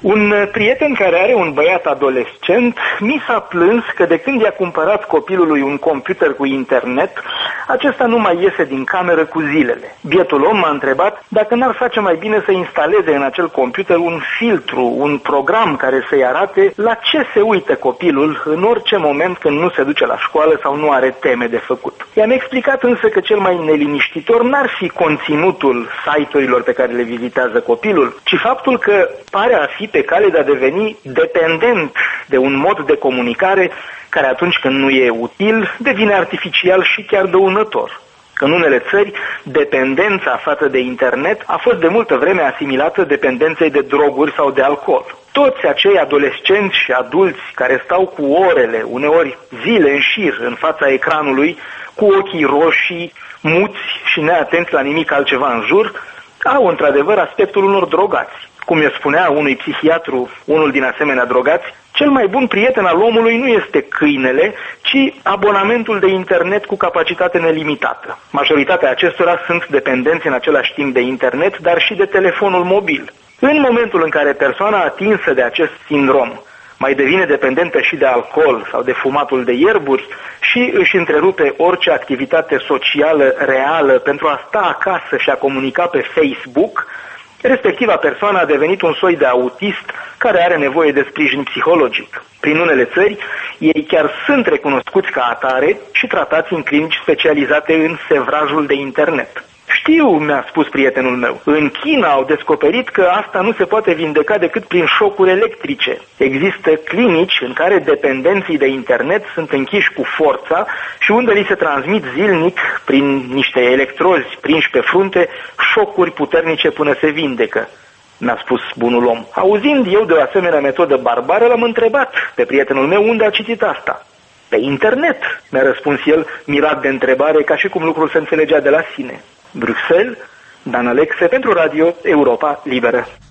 Un prieten care are un băiat adolescent mi s-a plâns că de când i-a cumpărat copilului un computer cu internet, acesta nu mai iese din cameră cu zilele. Bietul om m-a întrebat dacă n-ar face mai bine să instaleze în acel computer un filtru, un program care să-i arate la ce se uită copilul în orice moment când nu se duce la școală sau nu are teme de făcut. I-am explicat însă că cel mai neliniștitor n-ar fi conținutul site-urilor pe care le vizitează copilul, ci faptul că pare a fi pe cale de a deveni dependent de un mod de comunicare care atunci când nu e util devine artificial și chiar dăunător. În unele țări, dependența față de internet a fost de multă vreme asimilată dependenței de droguri sau de alcool. Toți acei adolescenți și adulți care stau cu orele, uneori zile în șir în fața ecranului, cu ochii roșii, muți și neatenți la nimic altceva în jur, au într-adevăr aspectul unor drogați. Cum îi spunea unui psihiatru, unul din asemenea drogați, cel mai bun prieten al omului nu este câinele, ci abonamentul de internet cu capacitate nelimitată. Majoritatea acestora sunt dependenți în același timp de internet, dar și de telefonul mobil. În momentul în care persoana atinsă de acest sindrom mai devine dependentă și de alcool sau de fumatul de ierburi și își întrerupe orice activitate socială reală pentru a sta acasă și a comunica pe Facebook, respectiva persoană a devenit un soi de autist care are nevoie de sprijin psihologic. Prin unele țări, ei chiar sunt recunoscuți ca atare și tratați în clinici specializate în sevrajul de internet. Știu, mi-a spus prietenul meu, în China au descoperit că asta nu se poate vindeca decât prin șocuri electrice. Există clinici în care dependenții de internet sunt închiși cu forța și unde li se transmit zilnic, prin niște electrozi prinși pe frunte, șocuri puternice până se vindecă. Mi-a spus bunul om. Auzind eu de o asemenea metodă barbară, l-am întrebat pe prietenul meu unde a citit asta. Pe internet, mi-a răspuns el, mirat de întrebare, ca și cum lucrul se înțelegea de la sine. Bruxelles, Dan Alexe pentru Radio Europa Liberă.